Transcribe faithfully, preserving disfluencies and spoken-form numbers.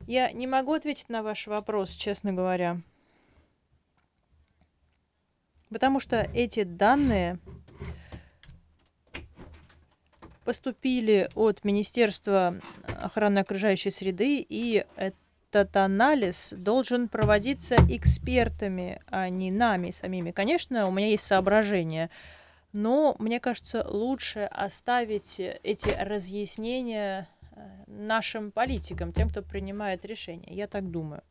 Я не могу ответить на ваш вопрос, честно говоря, потому что эти данные поступили от Министерства охраны окружающей среды, и этот анализ должен проводиться экспертами, а не нами самими. Конечно, у меня есть соображения, но мне кажется, лучше оставить эти разъяснения нашим политикам, тем, кто принимает решения. Я так думаю.